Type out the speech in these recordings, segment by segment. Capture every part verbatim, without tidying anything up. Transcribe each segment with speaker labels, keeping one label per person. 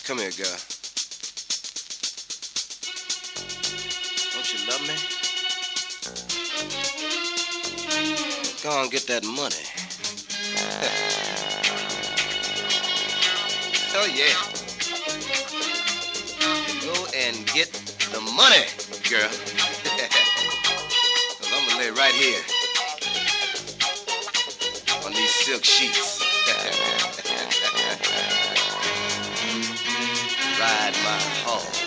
Speaker 1: Come here, girl. Don't you love me? Go on, get that money. Oh, yeah. Go and get the money, girl. Cause I'm gonna lay right here on these silk sheets. Ride my horse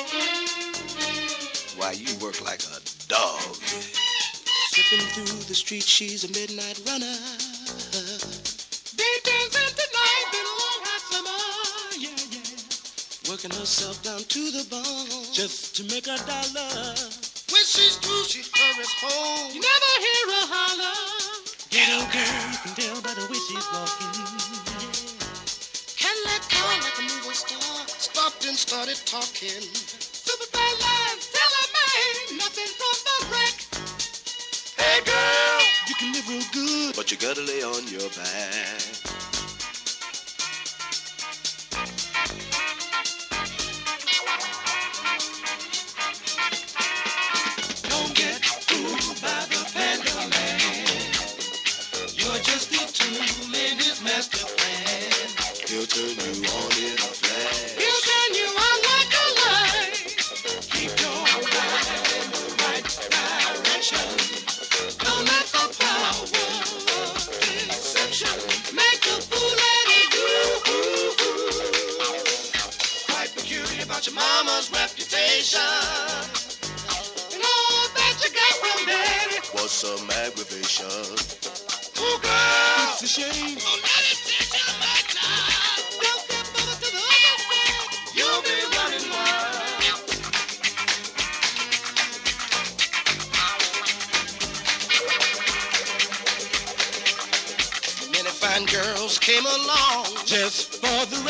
Speaker 1: while you work like a dog. Slipping through the street, she's a midnight runner. Daytime's in the night, been a long hot summer, yeah, yeah. Working herself down to the bone just to make a dollar. When she's through, she hurries home. You never hear her holler. Ghetto girl, you can tell by the way she's walking. Yeah. Cadillac car like a movie star. Stopped and started talking. Super bad lines, tell her man, nothing from the wreck. Hey girl, you can live real good, but you gotta lay on your back. Don't get fooled by the panda man. You're just a tool in his master plan. He'll turn you on in a flash. He'll turn you on like a light. Keep your mind in the right direction. Don't let the power of deception make a fool out of you. Quite peculiar about your mama's reputation. And all that you got from daddy was some aggravation. Oh, girl, it's a shame. Oh, let it take you my time. Don't get over to the other side. You'll be running wild. Many fine girls came along just for the